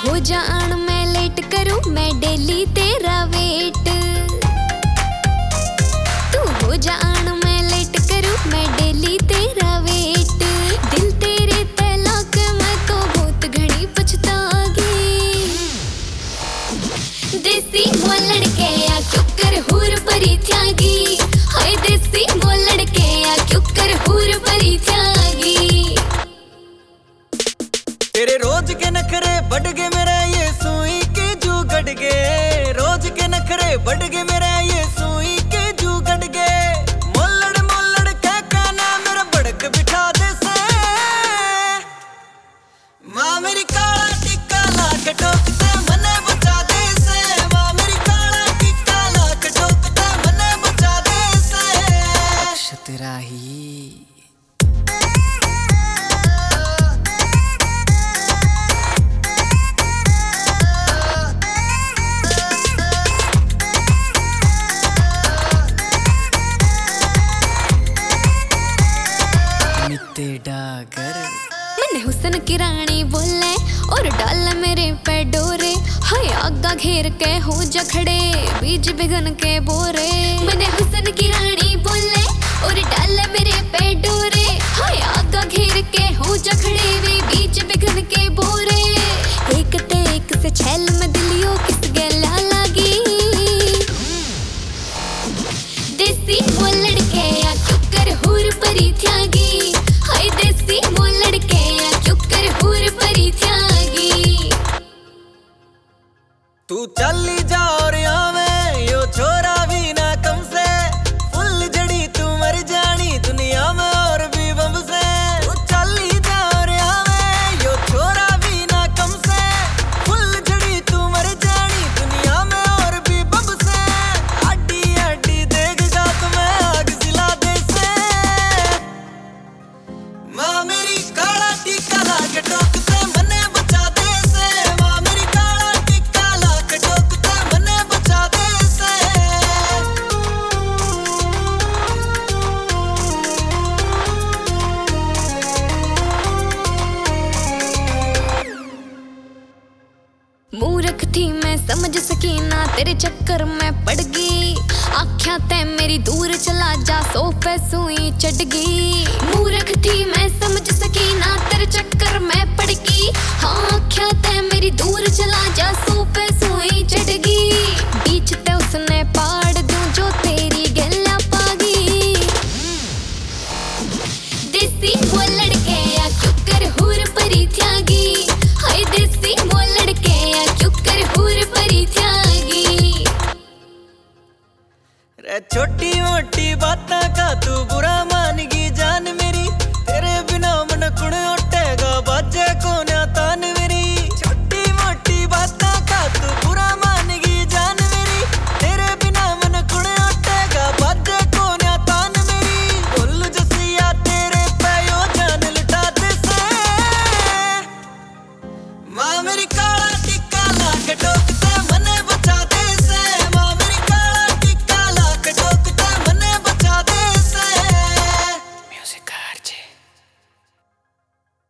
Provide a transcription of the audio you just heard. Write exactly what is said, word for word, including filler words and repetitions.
हो जान मैं लेट करूं, मैं डेली तेरा वेट। तू हो जान मैं लेट करूं, मैं डेली तेरा वेट। दिल तेरे तलाक मैं तो बहुत घड़ी पछतागी। देसी मोलड़ के या चुकर हूर परी त्यागी। हाय देसी मोलड़ के या चुकर हूर परी त्यागी। तेरे रोज के नखरे बढ़ गए मेरे ये सुई के जू गड़ गए। रोज के नखरे बढ़ गए मेरे ये सुई के जू गड़ गए। मोलड़ मोलड़ कह कहना मेरा बड़क बिठा दे से। माँ मेरी काला टिक्का लाख ठोकते मने बचा दे से। माँ मेरी काला टिक्का लाख ठोकते मने बचा दे से। अक्षत राही डागर मैंने हुसन की रानी बोले और डाल मेरे पे डोरे। हाय आगा घेर के हो जा खड़े बीज बिगन के बोरे। मैंने हुसन की रानी बोले और डाल मेरे पे डोरे। हाय आगा घेर के हो जा खड़े वे बीज बिगन के बोरे। एक ते एक से छैल में दिलियो किस गला लागी। देसी मोलड़ के या चुकर हूर परी त्यागी। हाय देसी मोलड़ के या चुकर हूर परी त्यागी। तू चली जा और आवे यो छोरा भी ना कम से। फुल जड़ी तू मर जानी दुनिया में और भी बम से। तू चली जा और आवे यो छोरा भी ना कम से। फुल जड़ी तू मर जानी दुनिया में और भी बम से। हड्डी हड्डी देखेगा तुम्हें आग सिला दे से। माँ मेरी काला टिक्का लाके ठोकते मने बचा दे से। माँ मेरी काला टिक्का लाके ठोकते मने बचा दे से। मूर्ख थी मैं समझ सकी ना तेरे चक्कर में पड़ गई। आख्या ते मेरी दूर चला जा सोफे सुई चढ़ गई। मूर्ख थी मैं समझ सकी ना तेरे चक्कर में पड़ गई। हाँ आख्या ते मेरी दूर चला जा सोफे सुई चढ़ गई। बीच ते उसने पाड़ दूं जो तेरी गला पागी। देसी मोलड़ के या चुकर हूर परी त्यागी। हाय देसी मोलड़ के या चुकर हूर परी त्यागी। रे छोटी